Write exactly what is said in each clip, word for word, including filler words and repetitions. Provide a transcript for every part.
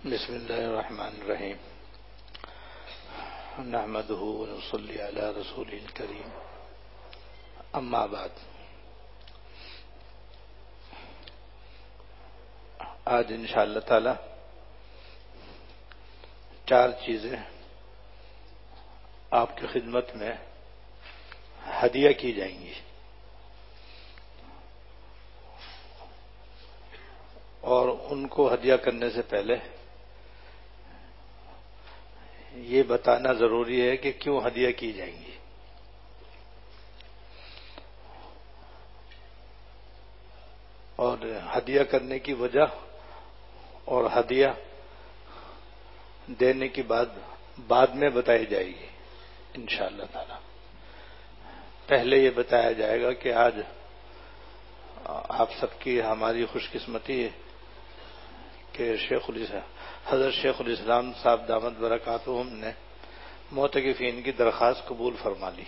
بسم اللہ الرحمن الرحیم نحمدہ ونصلی علی رسولہ الکریم اما بعد۔ آج انشاءاللہ تعالی چار چیزیں آپ کی خدمت میں ہدیہ کی جائیں گی، اور ان کو ہدیہ کرنے سے پہلے یہ بتانا ضروری ہے کہ کیوں ہدیہ کی جائیں گی۔ اور ہدیہ کرنے کی وجہ اور ہدیہ دینے کی بات بعد میں بتائی جائے گی انشاءاللہ تعالی۔ پہلے یہ بتایا جائے گا کہ آج آپ سب کی ہماری خوش قسمتی ہے کہ شیخ حضرت شیخ الاسلام صاحب دامت برکاتہم نے معتکفین کی درخواست قبول فرما لی،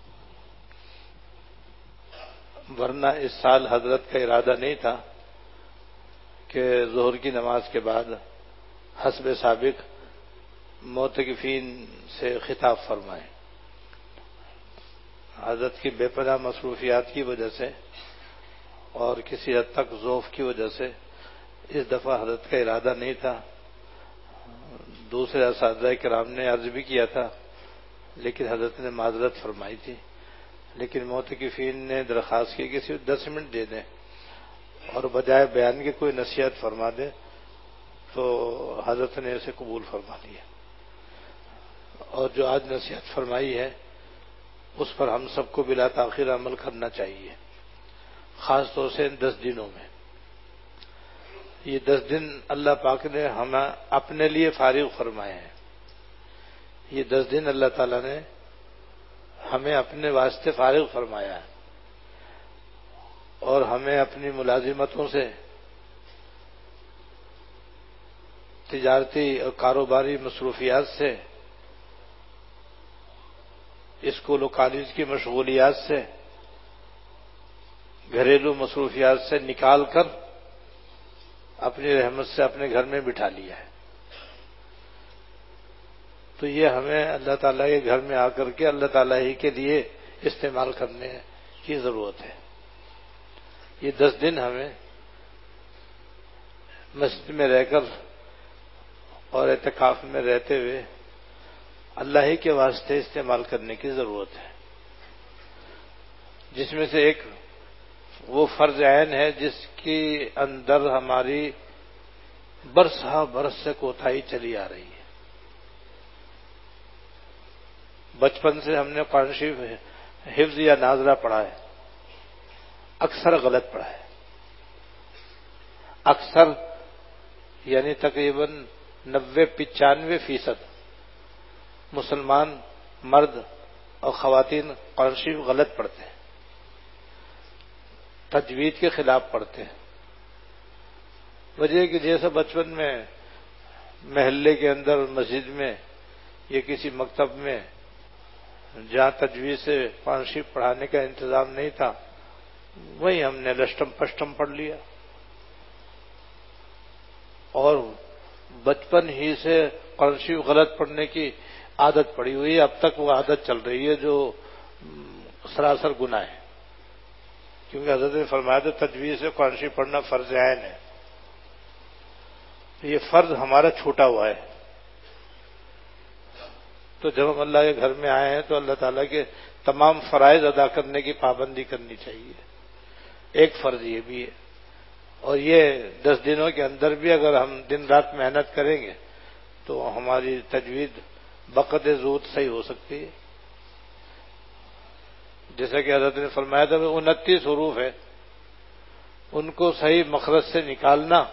ورنہ اس سال حضرت کا ارادہ نہیں تھا کہ ظہر کی نماز کے بعد حسب سابق معتکفین سے خطاب فرمائیں۔ حضرت کی بے پناہ مصروفیات کی وجہ سے اور کسی حد تک ذوف کی وجہ سے اس دفعہ حضرت کا ارادہ نہیں تھا۔ دوسرے اساتذہ کرام نے عرض بھی کیا تھا، لیکن حضرت نے معذرت فرمائی تھی، لیکن معتکفین نے درخواست کی کہ صرف دس منٹ دے دیں اور بجائے بیان کے کوئی نصیحت فرما دیں، تو حضرت نے اسے قبول فرما لیا۔ اور جو آج نصیحت فرمائی ہے اس پر ہم سب کو بلا تاخیر عمل کرنا چاہیے، خاص طور سے ان دس دنوں میں۔ یہ دس دن اللہ پاک نے ہمیں اپنے لیے فارغ فرمائے ہیں۔ یہ دس دن اللہ تعالیٰ نے ہمیں اپنے واسطے فارغ فرمایا ہے، اور ہمیں اپنی ملازمتوں سے، تجارتی اور کاروباری مصروفیات سے، اسکول و کالج کی مشغولیات سے، گھریلو مصروفیات سے نکال کر اپنی رحمت سے اپنے گھر میں بٹھا لیا ہے۔ تو یہ ہمیں اللہ تعالیٰ کے گھر میں آ کر کے اللہ تعالیٰ ہی کے لیے استعمال کرنے کی ضرورت ہے۔ یہ دس دن ہمیں مسجد میں رہ کر اور اعتکاف میں رہتے ہوئے اللہ ہی کے واسطے استعمال کرنے کی ضرورت ہے، جس میں سے ایک وہ فرض عین ہے جس کی اندر ہماری برس ہا برس سے کوتاہی چلی آ رہی ہے۔ بچپن سے ہم نے قرآن شریف حفظ یا نازلہ پڑھا ہے، اکثر غلط پڑھا ہے، اکثر یعنی تقریباً نوے پچانوے فیصد مسلمان مرد اور خواتین قرآن شریف غلط پڑھتے ہیں، تجوید کے خلاف پڑھتے ہیں۔ وجہ کہ جیسے بچپن میں محلے کے اندر مسجد میں یا کسی مکتب میں جہاں تجوید سے قرآن شریف پڑھانے کا انتظام نہیں تھا، وہیں ہم نے لشٹم پشٹم پڑھ لیا، اور بچپن ہی سے قرآن شریف غلط پڑھنے کی عادت پڑی ہوئی ہے۔ اب تک وہ عادت چل رہی ہے جو سراسر گناہ ہے، کیونکہ حضرت نے فرمایا تھا تجوید سے قرآن شریف پڑھنا فرض عین ہے۔ یہ فرض ہمارا چھوٹا ہوا ہے، تو جب ہم اللہ کے گھر میں آئے ہیں تو اللہ تعالیٰ کے تمام فرائض ادا کرنے کی پابندی کرنی چاہیے۔ ایک فرض یہ بھی ہے، اور یہ دس دنوں کے اندر بھی اگر ہم دن رات محنت کریں گے تو ہماری تجوید بقدر زود صحیح ہو سکتی ہے۔ جیسا کہ حضرت نے فرمایا تھا کہ انتیس حروف ہے، ان کو صحیح مخرج سے نکالنا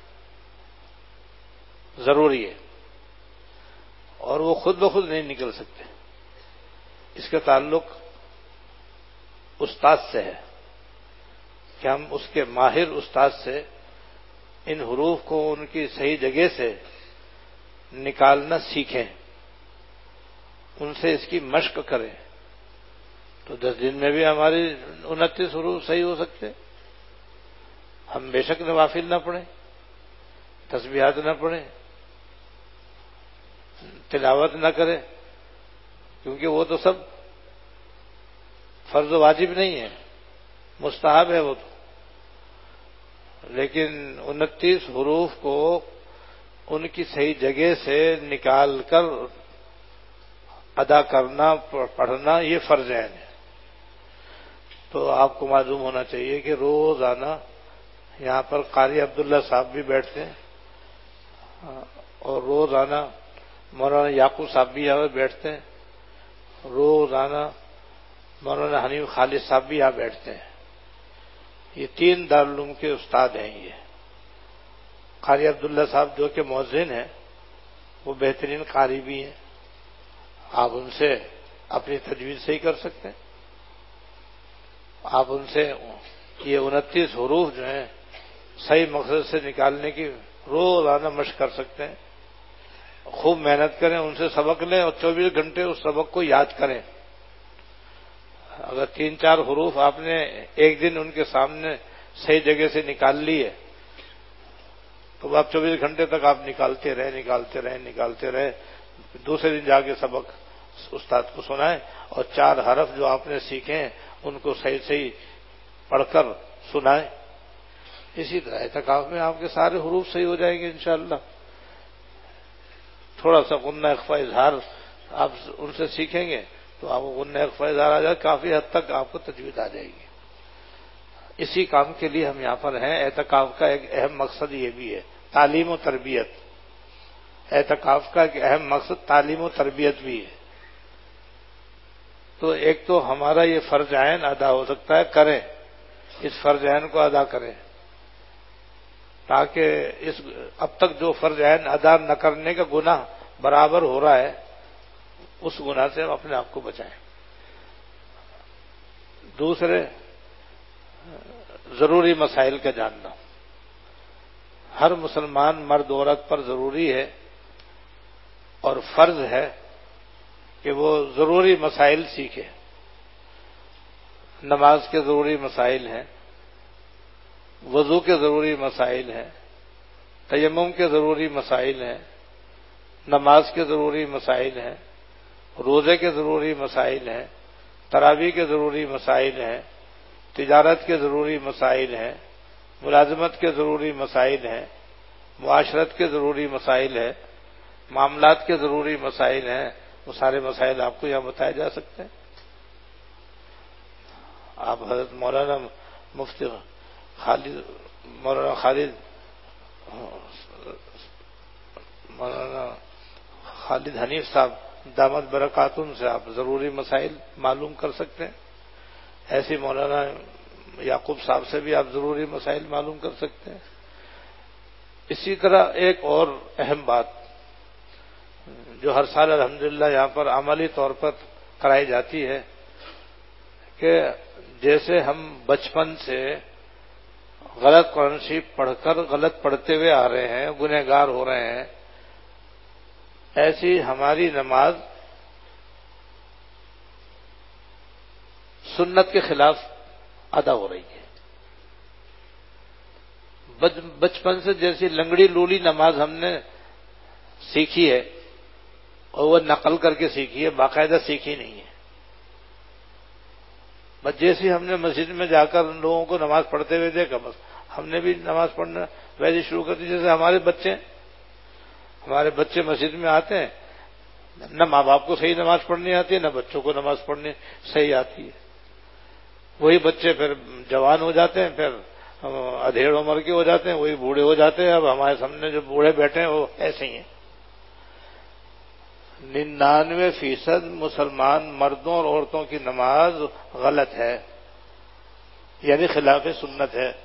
ضروری ہے، اور وہ خود بخود نہیں نکل سکتے۔ اس کا تعلق استاد سے ہے کہ ہم اس کے ماہر استاد سے ان حروف کو ان کی صحیح جگہ سے نکالنا سیکھیں، ان سے اس کی مشق کریں، تو دس دن میں بھی ہماری انتیس حروف صحیح ہو سکتے۔ ہم بے شک نوافل نہ پڑھیں، تسبیحات نہ پڑھیں، تلاوت نہ کرے، کیونکہ وہ تو سب فرض و واجب نہیں ہے، مستحب ہے وہ تو، لیکن انتیس حروف کو ان کی صحیح جگہ سے نکال کر ادا کرنا، پڑھنا، یہ فرض عین ہے۔ تو آپ کو معلوم ہونا چاہیے کہ روزانہ یہاں پر قاری عبداللہ صاحب بھی بیٹھتے ہیں اور روزانہ مولانا یعقوب صاحب بھی یہاں بیٹھتے ہیں، روزانہ مولانا حنیف خالد صاحب بھی یہاں بیٹھتے ہیں۔ یہ تین دارالعلوم کے استاد ہیں۔ یہ قاری عبداللہ صاحب جو کہ مؤذن ہیں، وہ بہترین قاری بھی ہیں، آپ ان سے اپنی تجوید صحیح کر سکتے ہیں، آپ ان سے یہ انتیس حروف جو ہیں صحیح مقصد سے نکالنے کی روزانہ مشق کر سکتے ہیں، خوب محنت کریں، ان سے سبق لیں اور چوبیس گھنٹے اس سبق کو یاد کریں۔ اگر تین چار حروف آپ نے ایک دن ان کے سامنے صحیح جگہ سے نکال لیے تو آپ چوبیس گھنٹے تک آپ نکالتے رہے نکالتے رہے نکالتے رہے دوسرے دن جا کے سبق استاد کو سنائیں، اور چار حرف جو آپ نے سیکھے ہیں ان کو صحیح صحیح پڑھ کر سنائیں۔ اسی طرح اعتکاف میں آپ کے سارے حروف صحیح ہو جائیں گے انشاءاللہ۔ تھوڑا سا غنہ اخفاء اظہار آپ ان سے سیکھیں گے تو آپ کو غنہ اخفاء اظہار آ جائے، کافی حد تک آپ کو تجوید آ جائے گی۔ اسی کام کے لیے ہم یہاں پر ہیں۔ اعتکاف کا ایک اہم مقصد یہ بھی ہے، تعلیم و تربیت۔ اعتکاف کا ایک اہم مقصد تعلیم و تربیت بھی ہے۔ تو ایک تو ہمارا یہ فرض عین ادا ہو سکتا ہے، کریں، اس فرض عین کو ادا کریں، تاکہ اس اب تک جو فرض عین ادا نہ کرنے کا گناہ برابر ہو رہا ہے اس گناہ سے ہم اپنے آپ کو بچائیں۔ دوسرے، ضروری مسائل کا جاننا ہر مسلمان مرد عورت پر ضروری ہے اور فرض ہے کہ وہ ضروری مسائل سیکھے۔ نماز کے ضروری مسائل ہیں، وضو کے ضروری مسائل ہیں، تیمم کے ضروری مسائل ہیں، نماز کے ضروری مسائل ہیں، روزے کے ضروری مسائل ہیں، تراویح کے ضروری مسائل ہیں، تجارت کے ضروری مسائل ہیں، ملازمت کے ضروری مسائل ہیں، معاشرت کے ضروری مسائل ہیں، معاملات کے ضروری مسائل ہیں۔ وہ سارے مسائل آپ کو یہاں بتائے جا سکتے ہیں۔ آپ حضرت مولانا مفتی خالد مولانا خالد مولانا خالد حنیف صاحب دامت برکاتہم سے آپ ضروری مسائل معلوم کر سکتے ہیں، ایسے مولانا یعقوب صاحب سے بھی آپ ضروری مسائل معلوم کر سکتے ہیں۔ اسی طرح ایک اور اہم بات جو ہر سال الحمدللہ یہاں پر عملی طور پر کرائی جاتی ہے کہ جیسے ہم بچپن سے غلط قرآن شریف پڑھ کر غلط پڑھتے ہوئے آ رہے ہیں، گنہگار ہو رہے ہیں، ایسی ہماری نماز سنت کے خلاف ادا ہو رہی ہے۔ بچپن سے جیسی لنگڑی لولی نماز ہم نے سیکھی ہے اور وہ نقل کر کے سیکھی ہے، باقاعدہ سیکھی نہیں ہے۔ بس جیسی ہم نے مسجد میں جا کر ان لوگوں کو نماز پڑھتے ہوئے دیکھا، بس ہم نے بھی نماز پڑھنا ویسے شروع کر دی جیسے ہمارے بچے ہمارے بچے مسجد میں آتے ہیں، نہ ماں باپ کو صحیح نماز پڑھنی آتی ہے، نہ بچوں کو نماز پڑھنی صحیح آتی ہے۔ وہی بچے پھر جوان ہو جاتے ہیں، پھر ادھیڑ عمر کے ہو جاتے ہیں، وہی بوڑھے ہو جاتے ہیں۔ اب ہمارے سامنے جو بوڑھے بیٹھے ہیں وہ ایسے ہی ہیں۔ ننانوے فیصد مسلمان مردوں اور عورتوں کی نماز غلط ہے، یعنی خلاف سنت ہے۔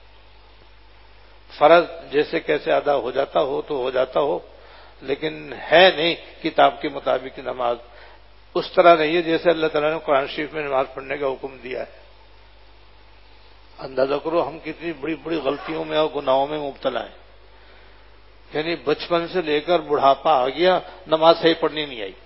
فرض جیسے کیسے ادا ہو جاتا ہو تو ہو جاتا ہو، لیکن ہے نہیں کتاب کے مطابق نماز، اس طرح نہیں ہے جیسے اللہ تعالیٰ نے قرآن شریف میں نماز پڑھنے کا حکم دیا ہے۔ اندازہ کرو ہم کتنی بڑی بڑی غلطیوں میں اور گناہوں میں مبتلا ہیں، یعنی بچپن سے لے کر بڑھاپا آ گیا، نماز صحیح پڑھنی نہیں آئی،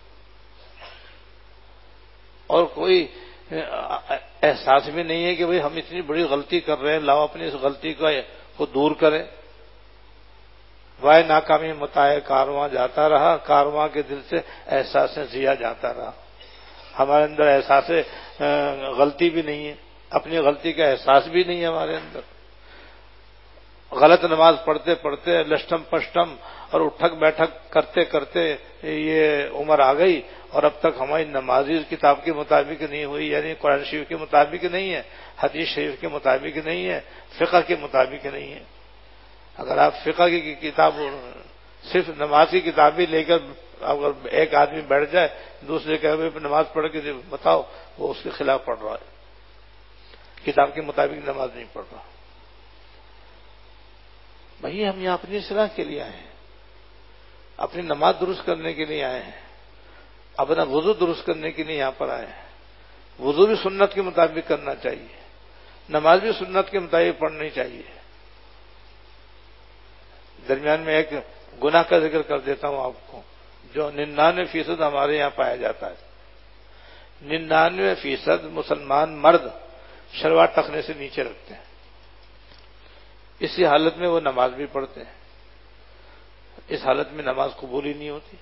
اور کوئی احساس بھی نہیں ہے کہ بھئی ہم اتنی بڑی غلطی کر رہے ہیں، لاؤ اپنی اس غلطی کو دور کریں۔ وائے ناکامی متائے کارواں جاتا رہا، کارواں کے دل سے احساس ضیا جاتا رہا۔ ہمارے اندر احساس غلطی بھی نہیں ہے، اپنی غلطی کا احساس بھی نہیں ہے ہمارے اندر۔ غلط نماز پڑھتے پڑھتے لشٹم پشٹم اور اٹھک بیٹھک کرتے کرتے یہ عمر آ گئی، اور اب تک ہماری نماز اس کتاب کے مطابق نہیں ہوئی، یعنی قرآن شریف کے مطابق نہیں ہے، حدیث شریف کے مطابق نہیں ہے، فقہ کے مطابق نہیں ہے۔ اگر آپ فقہ کی کتاب صرف نماز کی کتاب بھی لے کر اگر ایک آدمی بیٹھ جائے، دوسرے کہ نماز پڑھ کے بتاؤ، وہ اس کے خلاف پڑھ رہا ہے، کتاب کے مطابق نماز نہیں پڑھ رہا۔ بھائی ہم یہاں اپنی اصلاح کے لیے آئے ہیں، اپنی نماز درست کرنے کے لیے آئے ہیں، اپنا وضو درست کرنے کے لیے یہاں پر آئے ہیں۔ وضو بھی سنت کے مطابق کرنا چاہیے، نماز بھی سنت کے مطابق پڑھنی چاہیے۔ درمیان میں ایک گناہ کا ذکر کر دیتا ہوں آپ کو، جو ننانوے فیصد ہمارے یہاں پایا جاتا ہے۔ ننانوے فیصد مسلمان مرد شلوار ٹخنے سے نیچے رکھتے ہیں، اسی حالت میں وہ نماز بھی پڑھتے ہیں، اس حالت میں نماز قبول ہی نہیں ہوتی،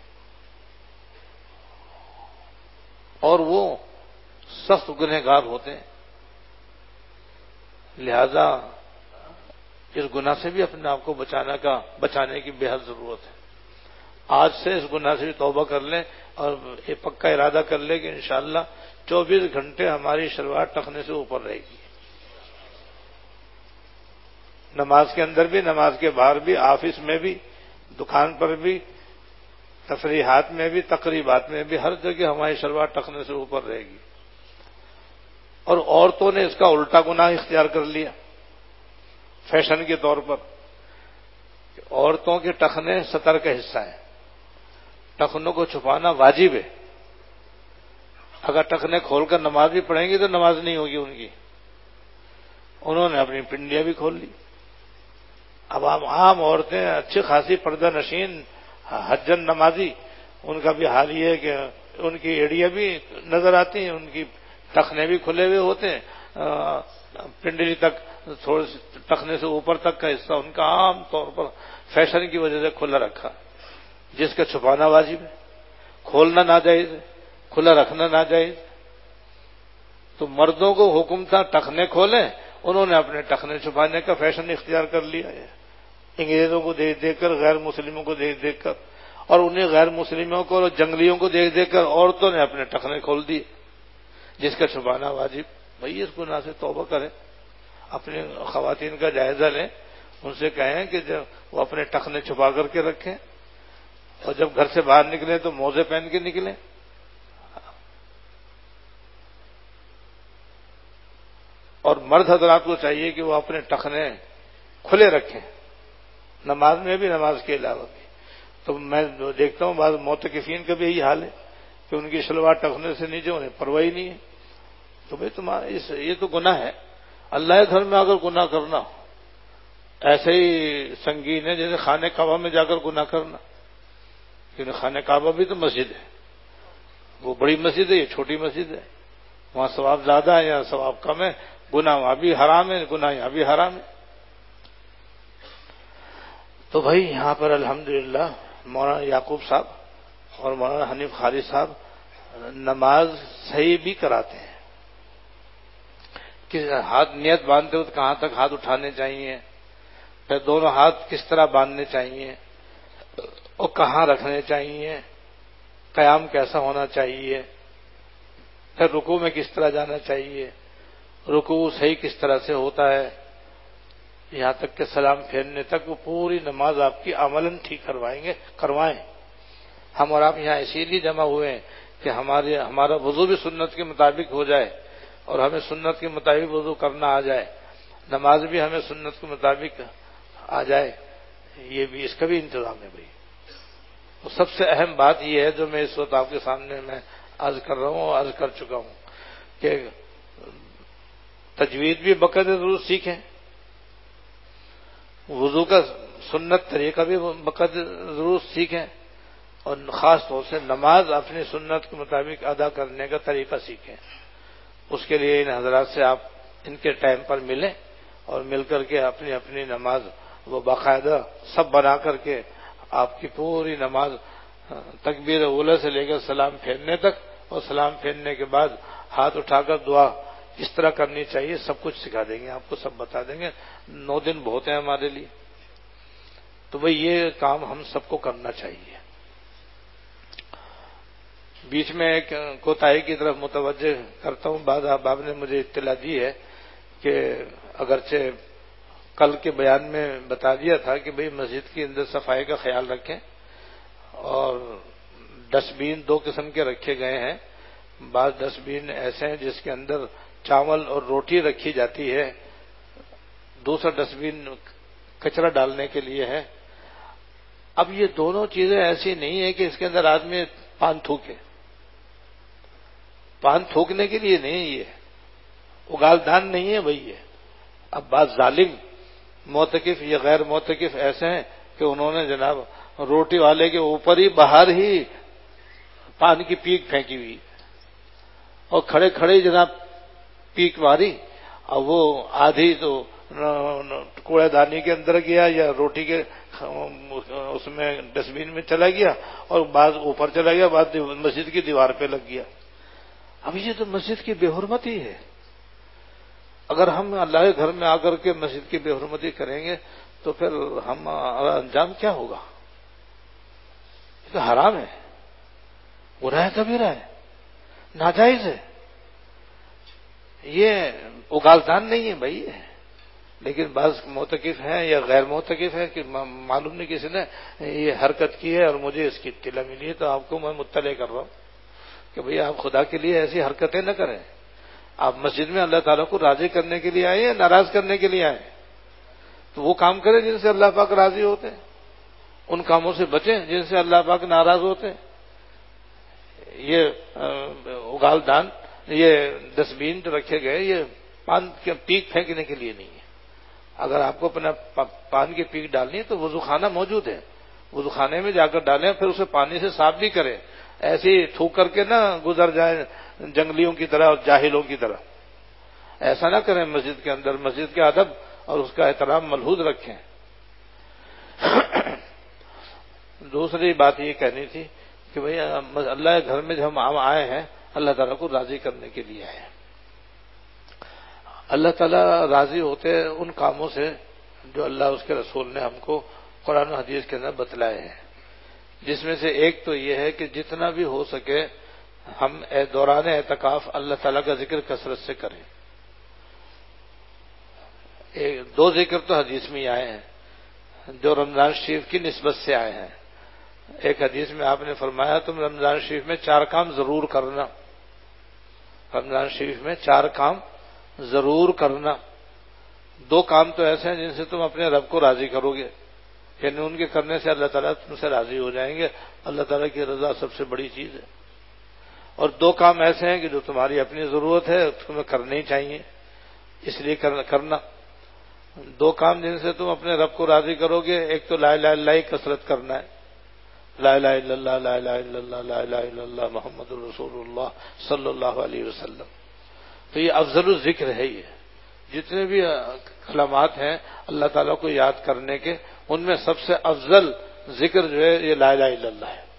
اور وہ سخت گنہگار ہوتے ہیں۔ لہذا اس گناہ سے بھی اپنے آپ کو بچانا کا بچانے کی بے حد ضرورت ہے۔ آج سے اس گناہ سے بھی توبہ کر لیں اور یہ پکا ارادہ کر لیں کہ انشاءاللہ چوبیس گھنٹے ہماری شلوار ٹخنے سے اوپر رہے گی، نماز کے اندر بھی، نماز کے باہر بھی، آفس میں بھی، دکان پر بھی، تفریحات میں بھی، تقریبات میں بھی، ہر جگہ ہماری شلوار ٹخنے سے اوپر رہے گی۔ اور عورتوں نے اس کا الٹا گناہ اختیار کر لیا فیشن کے طور پر، عورتوں کے ٹخنے ستر کا حصہ ہیں، ٹخنوں کو چھپانا واجب ہے۔ اگر ٹخنے کھول کر نماز بھی پڑھیں گی تو نماز نہیں ہوگی ان کی۔ انہوں نے اپنی پنڈلیاں بھی کھول لی۔ اب عام عام عورتیں اچھی خاصی پردہ نشین حجن نمازی، ان کا بھی حال یہ ہے کہ ان کی ایڑیاں بھی نظر آتی ہیں، ان کی ٹخنے بھی کھلے ہوئے ہوتے ہیں، پنڈلی تک تھوڑے ٹخنے سے اوپر تک کا حصہ ان کا عام طور پر فیشن کی وجہ سے کھلا رکھا، جس کا چھپانا واجب ہے، کھولنا ناجائز ہے، کھلا رکھنا ناجائز۔ تو مردوں کو حکم تھا ٹخنے کھولیں، انہوں نے اپنے ٹخنے چھپانے کا فیشن اختیار کر لیا ہے، انگریزوں کو دیکھ دیکھ کر، غیر مسلموں کو دیکھ دیکھ کر، اور انہیں غیر مسلموں کو اور جنگلیوں کو دیکھ دیکھ کر عورتوں نے اپنے ٹخنے کھول دیے، جس کا چھپانا واجب۔ بھئی اس گناہ سے توبہ کریں، اپنے خواتین کا جائزہ لیں، ان سے کہیں کہ جب وہ اپنے ٹخنے چھپا کر کے رکھیں، اور جب گھر سے باہر نکلیں تو موزے پہن کے نکلیں۔ اور مرد حضرات کو چاہیے کہ وہ اپنے ٹخنے کھلے رکھیں، نماز میں بھی، نماز کے علاوہ بھی۔ تو میں دیکھتا ہوں بعض معتکفین کا بھی یہی حال ہے کہ ان کی شلوار ٹخنے سے نیچے انہیں پرواہ ہی نہیں ہے۔ تو بھائی تمہارا اس یہ تو گناہ ہے، اللہ کے گھر میں اگر گناہ کرنا ایسے ہی سنگین ہے جیسے خانہ کعبہ میں جا کر گناہ کرنا، کیونکہ خانہ کعبہ بھی تو مسجد ہے، وہ بڑی مسجد ہے، یہ چھوٹی مسجد ہے، وہاں ثواب زیادہ ہے یا ثواب کم ہے، گناہ وہاں بھی حرام ہے، گناہ یہاں بھی حرام ہے۔ تو بھائی یہاں پر الحمدللہ مولانا یعقوب صاحب اور مولانا حنیف خالد صاحب نماز صحیح بھی کراتے ہیں کہ ہاتھ نیت باندھتے وقت کہاں تک ہاتھ اٹھانے چاہیے، پھر دونوں ہاتھ کس طرح باندھنے چاہیے اور کہاں رکھنے چاہیے، قیام کیسا ہونا چاہیے، پھر رکوع میں کس طرح جانا چاہیے، رکوع صحیح کس طرح سے ہوتا ہے، یہاں تک کہ سلام پھیرنے تک وہ پوری نماز آپ کی عملاً ٹھیک کروائیں گے کروائیں ہم اور آپ یہاں اسی لیے جمع ہوئے ہیں کہ ہمارے ہمارا وضو بھی سنت کے مطابق ہو جائے اور ہمیں سنت کے مطابق وضو کرنا آ جائے، نماز بھی ہمیں سنت کے مطابق آ جائے، یہ بھی اس کا بھی انتظام ہے۔ بھائی تو سب سے اہم بات یہ ہے جو میں اس وقت آپ کے سامنے میں عرض کر رہا ہوں اور عرض کر چکا ہوں کہ تجوید بھی بقدر ضرور سیکھیں، وضو کا سنت طریقہ بھی بقدر ضرور سیکھیں، اور خاص طور سے نماز اپنی سنت کے مطابق ادا کرنے کا طریقہ سیکھیں۔ اس کے لیے ان حضرات سے آپ ان کے ٹائم پر ملیں اور مل کر کے اپنی اپنی نماز وہ باقاعدہ سب بنا کر کے آپ کی پوری نماز تکبیر اولی سے لے کر سلام پھیرنے تک، اور سلام پھیرنے کے بعد ہاتھ اٹھا کر دعا اس طرح کرنی چاہیے، سب کچھ سکھا دیں گے، آپ کو سب بتا دیں گے۔ نو دن بہت ہیں ہمارے لیے، تو بھئی یہ کام ہم سب کو کرنا چاہیے۔ بیچ میں ایک کوتاہی کی طرف متوجہ کرتا ہوں، بعض احباب نے مجھے اطلاع دی ہے کہ اگرچہ کل کے بیان میں بتا دیا تھا کہ بھئی مسجد کے اندر صفائی کا خیال رکھیں، اور ڈسٹ بین دو قسم کے رکھے گئے ہیں۔ بعض ڈسٹ بین ایسے ہیں جس کے اندر چاول اور روٹی رکھی جاتی ہے، دوسرا ڈسٹ بین کچرا ڈالنے کے لیے ہے۔ اب یہ دونوں چیزیں ایسی نہیں ہیں کہ اس کے اندر آدمی پان تھوکے، پان تھوکنے کے لیے نہیں، یہ اگال دان نہیں ہے بھئی۔ یہ اب بعض ظالم معتکف یا غیر معتکف ایسے ہیں کہ انہوں نے جناب روٹی والے کے اوپر ہی باہر ہی پان کی پیک پھینکی ہوئی، اور کھڑے کھڑے جناب پیک ماری، اور وہ آدھی تو کوڑے دانی کے اندر گیا یا روٹی کے اس میں ڈسٹ بین میں چلا گیا، اور بعض اوپر چلا گیا، بعض مسجد کی دیوار پہ لگ گیا۔ اب یہ تو مسجد کی بے حرمتی ہے۔ اگر ہم اللہ کے گھر میں آ کر کے مسجد کی بے حرمتی کریں گے تو پھر ہمارا انجام کیا ہوگا؟ یہ تو حرام ہے، گناہ کبیرہ ہے، ناجائز ہے، یہ اگالدان نہیں ہے بھائی۔ لیکن بعض معتکف ہیں یا غیر معتکف ہیں کہ معلوم نہیں کسی نے یہ حرکت کی ہے اور مجھے اس کی اطلاع ملی ہے، تو آپ کو میں مطلع کر رہا ہوں کہ بھئی آپ خدا کے لیے ایسی حرکتیں نہ کریں۔ آپ مسجد میں اللہ تعالیٰ کو راضی کرنے کے لیے آئے یا ناراض کرنے کے لیے آئے، تو وہ کام کریں جن سے اللہ پاک راضی ہوتے ہیں، ان کاموں سے بچیں جن سے اللہ پاک ناراض ہوتے ہیں۔ یہ اگال دان، یہ ڈسٹ بین جو رکھے گئے، یہ پان کے پیک پھینکنے کے لیے نہیں ہے۔ اگر آپ کو اپنا پان کی پیک ڈالنی ہے تو وضو خانہ موجود ہے، وضو خانے میں جا کر ڈالیں، پھر اسے پانی سے صاف بھی کریں، ایسے ہی تھوک کر کے نہ گزر جائیں جنگلیوں کی طرح اور جاہلوں کی طرح، ایسا نہ کریں۔ مسجد کے اندر مسجد کے ادب اور اس کا احترام ملحوظ رکھیں۔ دوسری بات یہ کہنی تھی کہ بھئی اللہ کے گھر میں جب ہم آئے ہیں اللہ تعالیٰ کو راضی کرنے کے لیے آئے ہیں۔ اللہ تعالیٰ راضی ہوتے ہیں ان کاموں سے جو اللہ اس کے رسول نے ہم کو قرآن و حدیث کے اندر بتلائے ہیں، جس میں سے ایک تو یہ ہے کہ جتنا بھی ہو سکے ہم دوران اعتکاف اللہ تعالیٰ کا ذکر کثرت سے کریں۔ دو ذکر تو حدیث میں ہی آئے ہیں جو رمضان شریف کی نسبت سے آئے ہیں۔ ایک حدیث میں آپ نے فرمایا تم رمضان شریف میں چار کام ضرور کرنا، رمضان شریف میں چار کام ضرور کرنا۔ دو کام تو ایسے ہیں جن سے تم اپنے رب کو راضی کرو گے، یعنی ان کے کرنے سے اللہ تعالیٰ تم سے راضی ہو جائیں گے۔ اللہ تعالیٰ کی رضا سب سے بڑی چیز ہے۔ اور دو کام ایسے ہیں کہ جو تمہاری اپنی ضرورت ہے تمہیں کرنے ہی چاہیے، اس لیے کرنا۔ دو کام جن سے تم اپنے رب کو راضی کرو گے، ایک تو لا الہ الا اللہ کی کثرت کرنا ہے، لا الہ الا اللہ لا الہ الا اللہ لا الہ الا اللہ محمد الرسول اللہ صلی اللہ علیہ وسلم۔ تو یہ افضل الذکر ہے۔ یہ جتنے بھی کلمات ہیں اللہ تعالیٰ کو یاد کرنے کے، ان میں سب سے افضل ذکر جو ہے یہ لا الہ الا اللہ ہے۔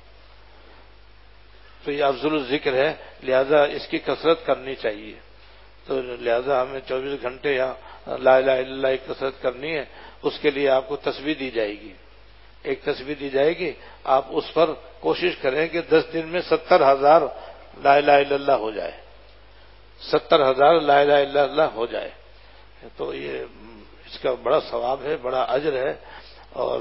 تو یہ افضل الذکر ہے، لہذا اس کی کثرت کرنی چاہیے۔ تو لہذا ہمیں چوبیس گھنٹے یا لا الہ الا اللہ کی کثرت کرنی ہے۔ اس کے لیے آپ کو تسبیح دی جائے گی، ایک تسبیح دی جائے گی، آپ اس پر کوشش کریں کہ دس دن میں ستر ہزار لا الہ الا اللہ ہو جائے، ستر ہزار لا الہ الا اللہ ہو جائے، تو یہ اس کا بڑا ثواب ہے، بڑا اجر ہے، اور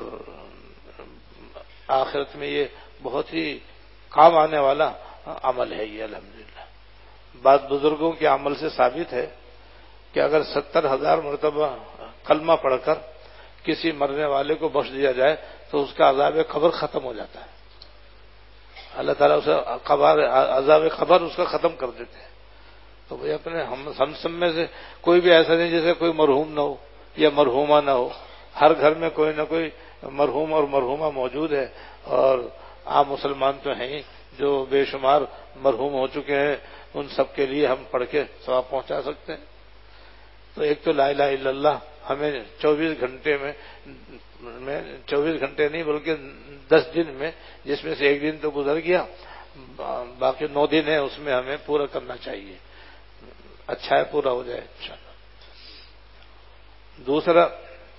آخرت میں یہ بہت ہی کام آنے والا عمل ہے یہ الحمدللہ۔ بعض بزرگوں کے عمل سے ثابت ہے کہ اگر ستر ہزار مرتبہ کلمہ پڑھ کر کسی مرنے والے کو بخش دیا جائے تو اس کا عذاب قبر ختم ہو جاتا ہے، اللہ تعالیٰ اسے عذاب قبر اس کا ختم کر دیتے ہیں۔ تو بھئی اپنے ہم ہم سب میں سے کوئی بھی ایسا نہیں جیسے کوئی مرحوم نہ ہو یا مرحومہ نہ ہو، ہر گھر میں کوئی نہ کوئی مرحوم اور مرحومہ موجود ہے، اور عام مسلمان تو ہیں جو بے شمار مرحوم ہو چکے ہیں، ان سب کے لیے ہم پڑھ کے ثواب پہنچا سکتے ہیں۔ تو ایک تو لا الہ الا اللہ ہمیں چوبیس گھنٹے میں میں چوبیس گھنٹے نہیں بلکہ دس دن میں، جس میں سے ایک دن تو گزر گیا، باقی نو دن ہے، اس میں ہمیں پورا کرنا چاہیے. اچھا ہے پورا ہو جائے انشاءاللہ. دوسرا،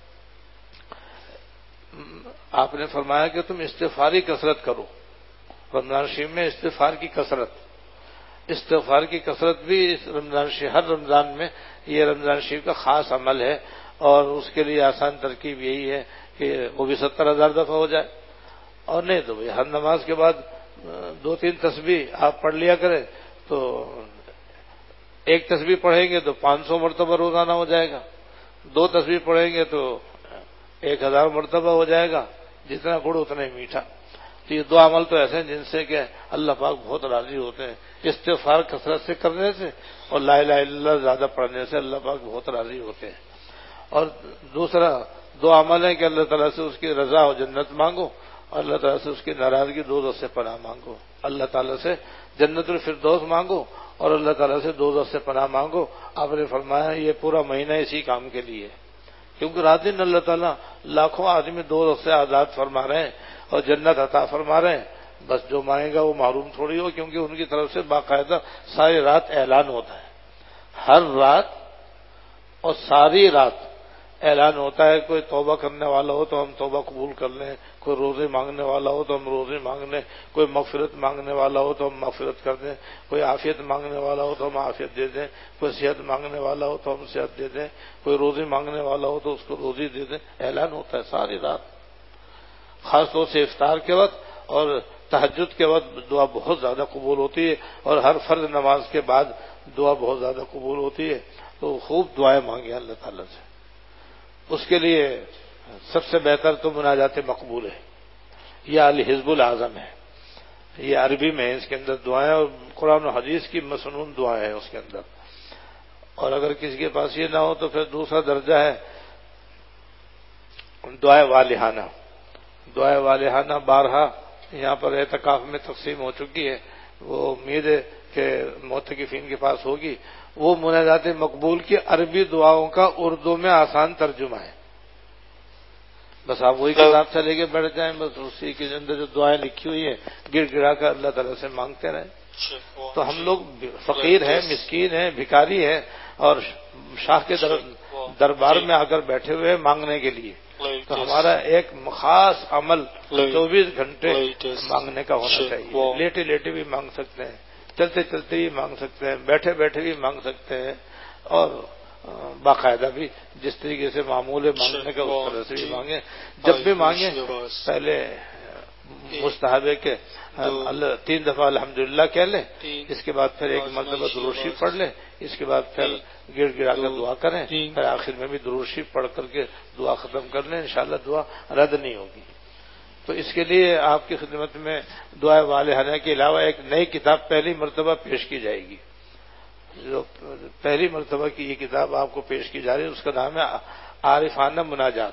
آپ نے فرمایا کہ تم استغفاری کثرت کرو. رمضان شریف میں استغفار کی کثرت استغفار کی کثرت بھی اس رمضان شریف، ہر رمضان میں یہ رمضان شریف کا خاص عمل ہے، اور اس کے لیے آسان ترکیب یہی ہے کہ وہ بھی ستر ہزار دفعہ ہو جائے. اور نہیں تو ہر نماز کے بعد دو تین تسبیح آپ پڑھ لیا کریں، تو ایک تسبیح پڑھیں گے تو پانچ سو مرتبہ روزانہ ہو جائے گا، دو تسبیح پڑھیں گے تو ایک ہزار مرتبہ ہو جائے گا. جتنا گڑ اتنا ہی میٹھا. تو یہ دو عمل تو ایسے ہیں جن سے کہ اللہ پاک بہت راضی ہوتے ہیں. استغفار کثرت سے کرنے سے اور لا الہ الا اللہ زیادہ پڑھنے سے اللہ پاک بہت راضی ہوتے ہیں. اور دوسرا دو عمل ہے کہ اللہ تعالیٰ سے اس کی رضا اور جنت مانگو، اور اللہ تعالیٰ سے اس کی ناراضگی دوزخ سے پناہ مانگو. اللہ تعالیٰ سے جنت الفردوس مانگو اور اللہ تعالیٰ سے دوزخ سے پناہ مانگو. آپ نے فرمایا یہ پورا مہینہ اسی کام کے لیے، کیونکہ رات دن اللہ تعالیٰ لاکھوں آدمی دوزخ سے آزاد فرما رہے ہیں اور جنت عطا فرما رہے ہیں. بس جو مانگے گا وہ محروم تھوڑی ہو، کیونکہ ان کی طرف سے باقاعدہ ساری رات اعلان ہوتا ہے. ہر رات اور ساری رات اعلان ہوتا ہے. کوئی توبہ کرنے والا ہو تو ہم توبہ قبول کر لیں، کوئی روزے مانگنے والا ہو تو ہم روزے مانگ لیں، کوئی مغفرت مانگنے والا ہو تو ہم مغفرت کر دیں، کوئی عافیت مانگنے والا ہو تو ہم عافیت دے دیں، کوئی صحت مانگنے والا ہو تو ہم صحت دے دیں، کوئی روزی مانگنے والا ہو تو اس کو روزی دے دیں. اعلان ہوتا ہے ساری رات. خاص طور سے افطار کے وقت اور تہجد کے وقت دعا بہت زیادہ قبول ہوتی ہے، اور ہر فرض نماز کے بعد دعا بہت زیادہ قبول ہوتی ہے. تو خوب دعائیں مانگیں اللہ تعالیٰ سے. اس کے لیے سب سے بہتر تو مناجات مقبول ہے، یہ الحزب الاعظم ہے. یہ عربی میں ہے، اس کے اندر دعائیں اور قرآن و حدیث کی مسنون دعائیں ہیں اس کے اندر. اور اگر کسی کے پاس یہ نہ ہو تو پھر دوسرا درجہ ہے دعائے والہانہ. دعائے والہانہ بارہا یہاں پر اعتکاف میں تقسیم ہو چکی ہے، وہ امید ہے کہ معتکفین کے پاس ہوگی. وہ مناجات مقبول کی عربی دعاؤں کا اردو میں آسان ترجمہ ہے. بس آپ وہی کتاب سے لے کے بیٹھ جائیں، بس اسی کے اندر جو دعائیں لکھی ہوئی ہیں گڑ گڑا کر اللہ تعالیٰ سے مانگتے رہیں. تو ہم لوگ فقیر ہیں، مسکین ہیں، بھکاری ہیں، اور شاہ کے دربار میں آ کر بیٹھے ہوئے مانگنے کے لیے. تو ہمارا ایک خاص عمل چوبیس گھنٹے مانگنے کا ہونا چاہیے. لیٹے لیٹے بھی مانگ سکتے ہیں، چلتے چلتے بھی مانگ سکتے ہیں، بیٹھے بیٹھے بھی مانگ سکتے ہیں، اور باقاعدہ بھی جس طریقے سے معمول ہے مانگنے کا اس طرح سے بھی مانگیں. جب بھی مانگیں پہلے مستحب ہے کہ اللہ تین دفعہ الحمدللہ کہہ لیں، اس کے بعد پھر ایک مرتبہ درود شریف پڑھ لیں، اس کے بعد پھر گڑ گڑا کر دعا کریں، پھر آخر میں بھی درود شریف پڑھ کر کے دعا ختم کر لیں. انشاءاللہ دعا رد نہیں ہوگی. تو اس کے لیے آپ کی خدمت میں دعائے والہانہ کے علاوہ ایک نئی کتاب پہلی مرتبہ پیش کی جائے گی. جو پہلی مرتبہ کی یہ کتاب آپ کو پیش کی جا رہی ہے اس کا نام ہے عارفانہ مناجات.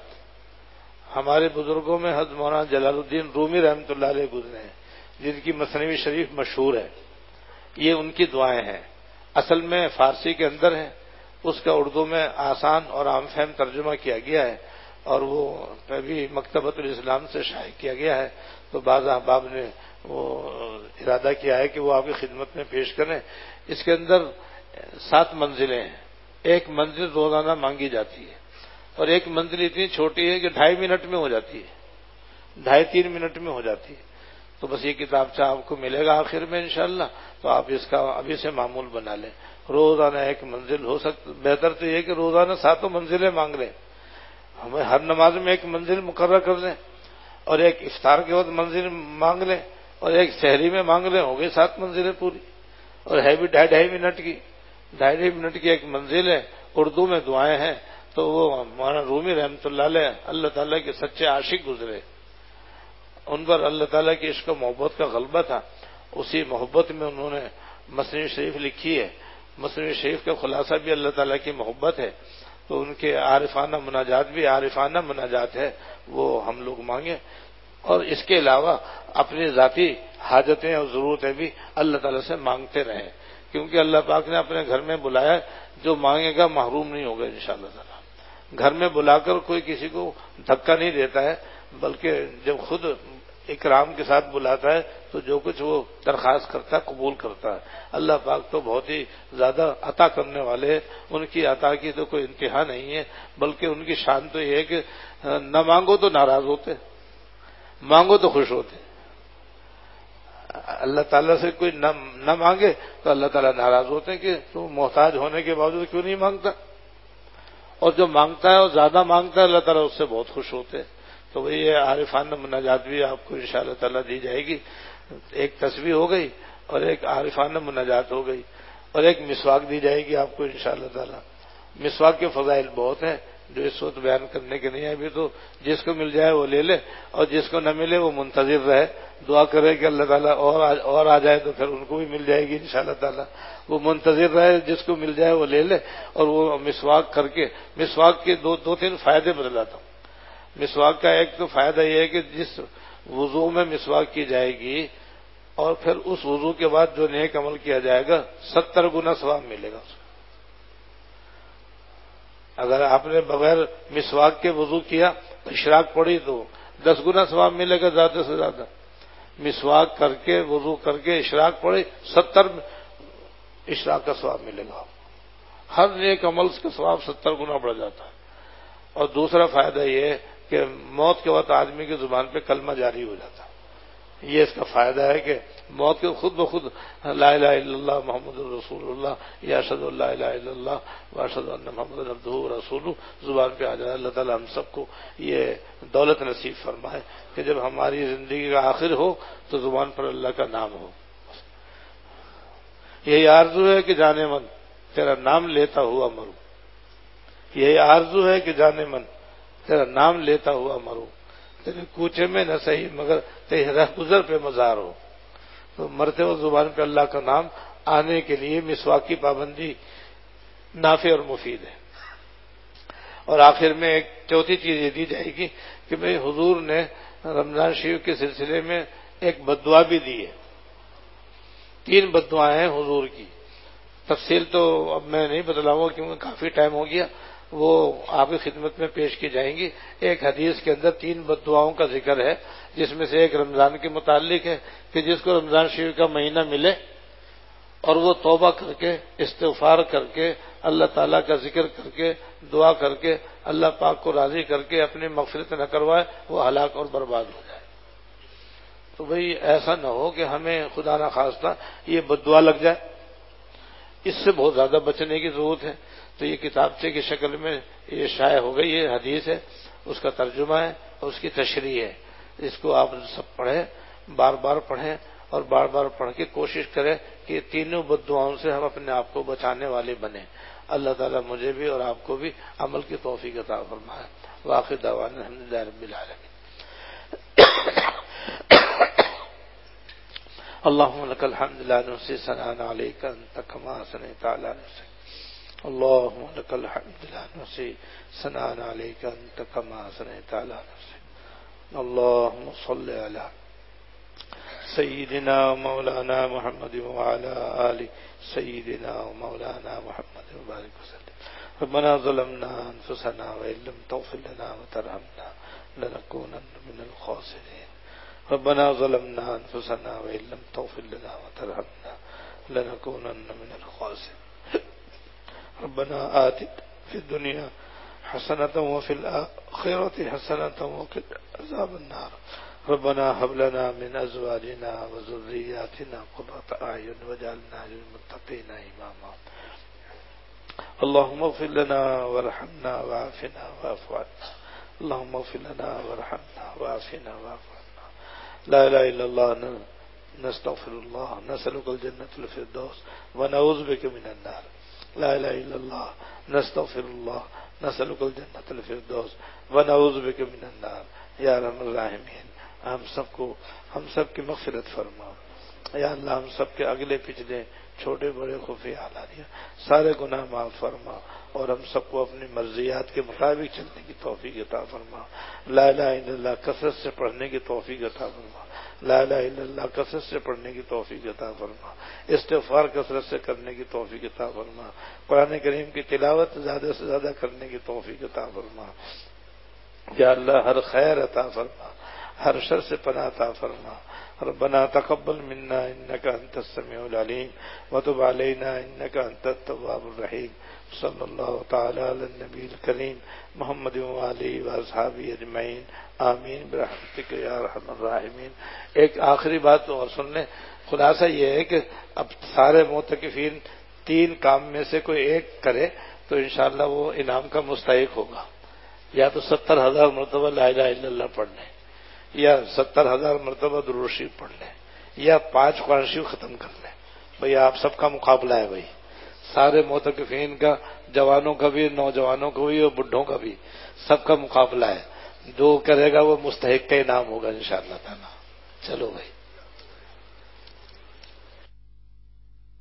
ہمارے بزرگوں میں حضرت مولانا جلال الدین رومی رحمۃ اللہ علیہ گزرے ہیں، جن کی مثنوی شریف مشہور ہے. یہ ان کی دعائیں ہیں، اصل میں فارسی کے اندر ہے، اس کا اردو میں آسان اور عام فہم ترجمہ کیا گیا ہے، اور وہ بھی مکتبۃ الاسلام سے شائع کیا گیا ہے. تو بعض احباب نے وہ ارادہ کیا ہے کہ وہ آپ کی خدمت میں پیش کریں. اس کے اندر سات منزلیں ہیں. ایک منزل روزانہ مانگی جاتی ہے، اور ایک منزل اتنی چھوٹی ہے کہ ڈھائی منٹ میں ہو جاتی ہے، ڈھائی تین منٹ میں ہو جاتی ہے. تو بس یہ کتابچہ آپ کو ملے گا آخر میں انشاءاللہ، تو آپ اس کا ابھی سے معمول بنا لیں. روزانہ ایک منزل ہو سکتا، بہتر تو یہ کہ روزانہ ساتوں منزلیں مانگ لیں. ہمیں ہر نماز میں ایک منزل مقرر کر لیں، اور ایک افطار کے وقت منزل مانگ لیں، اور ایک سحری میں مانگ لیں. ہو گئی سات منزلیں پوری، اور ہے بھی ڈھائی ڈھائی منٹ کی. ڈھائی ڈھائی منٹ کی ایک منزل ہے. اردو میں دعائیں ہیں. تو وہ مولانا رومی رحمۃ اللہ علیہ اللہ تعالیٰ کے سچے عاشق گزرے، ان پر اللہ تعالیٰ کی عشق و محبت کا غلبہ تھا. اسی محبت میں انہوں نے مثنوی شریف لکھی ہے. مثنوی شریف کا خلاصہ بھی اللہ تعالیٰ کی محبت ہے. تو ان کے عارفانہ مناجات بھی عارفانہ مناجات ہے، وہ ہم لوگ مانگیں. اور اس کے علاوہ اپنی ذاتی حاجتیں اور ضرورتیں بھی اللہ تعالیٰ سے مانگتے رہیں، کیونکہ اللہ پاک نے اپنے گھر میں بلایا، جو مانگے گا محروم نہیں ہوگا انشاءاللہ تعالیٰ. گھر میں بلا کر کوئی کسی کو دھکا نہیں دیتا ہے، بلکہ جب خود اکرام کے ساتھ بلاتا ہے تو جو کچھ وہ درخواست کرتا ہے قبول کرتا ہے۔ اللہ پاک تو بہت ہی زیادہ عطا کرنے والے ہیں، ان کی عطا کی تو کوئی انتہا نہیں ہے، بلکہ ان کی شان تو یہ ہے کہ نہ مانگو تو ناراض ہوتے، مانگو تو خوش ہوتے۔ اللہ تعالیٰ سے کوئی نہ نہ مانگے تو اللہ تعالیٰ ناراض ہوتے ہیں کہ تو محتاج ہونے کے باوجود کیوں نہیں مانگتا، اور جو مانگتا ہے اور زیادہ مانگتا ہے اللہ تعالیٰ اس سے بہت خوش ہوتے ہیں۔ تو وہی یہ عارفانہ مناجات بھی آپ کو انشاءاللہ تعالیٰ دی جائے گی، ایک تسبیح ہو گئی اور ایک عارفانہ مناجات ہو گئی، اور ایک مسواک دی جائے گی آپ کو انشاءاللہ تعالیٰ۔ مسواک کے فضائل بہت ہیں جو اس وقت بیان کرنے کے نہیں ہیں، ابھی تو جس کو مل جائے وہ لے لے، اور جس کو نہ ملے وہ منتظر رہے، دعا کرے کہ اللہ تعالیٰ اور اور آ جائے تو پھر ان کو بھی مل جائے گی انشاءاللہ تعالیٰ۔ وہ منتظر رہے، جس کو مل جائے وہ لے لے، اور وہ مسواک کر کے، مسواک کے دو دو تین فائدے بتلاتا ہوں۔ مسواک کا ایک تو فائدہ یہ ہے کہ جس وضو میں مسواک کی جائے گی اور پھر اس وضو کے بعد جو نیک عمل کیا جائے گا ستر گنا ثواب ملے گا۔ اگر آپ نے بغیر مسواک کے وضو کیا، اشراق پڑی تو دس گنا ثواب ملے گا زیادہ سے زیادہ۔ مسواک کر کے وضو کر کے اشراق پڑے، ستر اشراق کا ثواب ملے گا۔ ہر نیک عمل کا ثواب ستر گنا بڑھ جاتا ہے۔ اور دوسرا فائدہ یہ ہے کہ موت کے وقت آدمی کی زبان پہ کلمہ جاری ہو جاتا ہے۔ یہ اس کا فائدہ ہے کہ موت کے خود بخود لا الہ الا اللہ محمد الرسول اللہ یا اشہد ان لا الہ الا اللہ و اشہد ان محمد عبدہ ورسولہ زبان پہ آ جائے۔ اللہ تعالی ہم سب کو یہ دولت نصیب فرمائے کہ جب ہماری زندگی کا آخر ہو تو زبان پر اللہ کا نام ہو۔ یہی آرزو ہے کہ جانے من تیرا نام لیتا ہوا مروں، یہی آرزو ہے کہ جانے من تیرا نام لیتا ہوا مروں، تیرے کوچے میں نہ صحیح مگر تیرے رہ گزر پہ مزار ہو۔ تو مرتے ہوئے زبان پہ اللہ کا نام آنے کے لیے مسواک کی پابندی نافع اور مفید ہے۔ اور آخر میں ایک چوتھی چیز یہ دی جائے گی کہ بھئی حضور نے رمضان شریف کے سلسلے میں ایک بددعا بھی دی ہے۔ تین بددعائیں ہیں حضور کی، تفصیل تو اب میں نہیں بتلاؤں گا کیونکہ کافی ٹائم ہو گیا، وہ آپ کی خدمت میں پیش کی جائیں گی۔ ایک حدیث کے اندر تین بددعاؤں کا ذکر ہے، جس میں سے ایک رمضان کے متعلق ہے کہ جس کو رمضان شریف کا مہینہ ملے اور وہ توبہ کر کے استغفار کر کے اللہ تعالیٰ کا ذکر کر کے دعا کر کے اللہ پاک کو راضی کر کے اپنی مغفرت نہ کروائے، وہ ہلاک اور برباد ہو جائے۔ تو بھئی ایسا نہ ہو کہ ہمیں خدا نہ خواستہ یہ بددعا لگ جائے، اس سے بہت زیادہ بچنے کی ضرورت ہے۔ تو یہ کتابچے کی شکل میں یہ شائع ہو گئی، یہ حدیث ہے، اس کا ترجمہ ہے اور اس کی تشریح ہے۔ اس کو آپ سب پڑھیں، بار بار پڑھیں اور بار بار پڑھ کے کوشش کریں کہ یہ تینوں بددعاؤں سے ہم اپنے آپ کو بچانے والے بنیں۔ اللہ تعالیٰ مجھے بھی اور آپ کو بھی عمل کی توفیق عطا فرمائے۔ وآخر دعوانا الحمدللہ رب العالمین۔ اللهم لك الحمد لا نحصي ثناء عليك أنت كما أثنيت على نفسك اللهم لك الحمد لا نحصي ثناء عليك أنت كما أثنيت على نفسك اللهم صل على سيدنا ومولانا محمد وعلى آل سيدنا ومولانا محمد وبارك وسلم ربنا ظلمنا أنفسنا وإن لم تغفر لنا وترحمنا لنكونن من الخاسرين ربنا ظلمنا أنفسنا وإن لم تغفر لنا وترحمنا لنكونن من الخاسرين ربنا آتنا في الدنيا حسنة وفي الآخرة حسنة وقنا عذاب النار ربنا هب لنا من أزواجنا وذرياتنا قرة أعين واجعلنا للمتقين إماما اللهم اغفر لنا وارحمنا وعافنا واعف عنا اللهم اغفر لنا وارحمنا وعافنا واعف عنا لا إله إلا الله نستغفر الله نسألك الجنة الفردوس ونعوذ بك من النار لا إله إلا الله نستغفر الله نسألك الجنة الفردوس ونعوذ بك من النار یا ارحم الراحمین ہم سب کو ہم سب کی مغفرت فرما یا اللہ، ہم سب کے اگلے پچھلے چھوٹے بڑے خفیہ علانیہ سارے گناہ معاف فرما اور ہم سب کو اپنی مرضیات کے مطابق چلنے کی توفیق عطا فرما۔ لا الہ الا اللہ کثرت سے پڑھنے کی توفیق عطا فرما۔ لا الہ الا اللہ کثرت سے پڑھنے کی توفیق عطا فرما، استغفار کثرت سے کرنے کی توفیق عطا فرما، قرآن کریم کی تلاوت زیادہ سے زیادہ کرنے کی توفیق عطا فرما، یا اللہ ہر خیر عطا فرما، ہر شر سے پناہ عطا فرما۔ ربنا تقبل منا انك انت السميع العليم وتب علينا انك انت التواب الرحيم۔ صلی اللہ تعالی علی النبی الکریم محمد وآلہ واصحابہ اجمعین، آمین برحمتک یا ارحم الراحمین۔ ایک آخری بات اور سن لیں، خلاصہ یہ ہے کہ اب سارے معتکفین تین کام میں سے کوئی ایک کرے تو انشاءاللہ وہ انعام کا مستحق ہوگا، یا تو ستر ہزار مرتبہ لا الہ الا اللہ پڑھ لیں، یا ستر ہزار مرتبہ درود شریف پڑھ لیں، یا پانچ قرآن شریف ختم کر لیں۔ بھئی آپ سب کا مقابلہ ہے، بھئی سارے معتکفین کا، جوانوں کا بھی، نوجوانوں کا بھی اور بڈھوں کا بھی، سب کا مقابلہ ہے۔ جو کرے گا وہ مستحق کا انعام ہوگا انشاءاللہ تعالی۔ چلو بھائی۔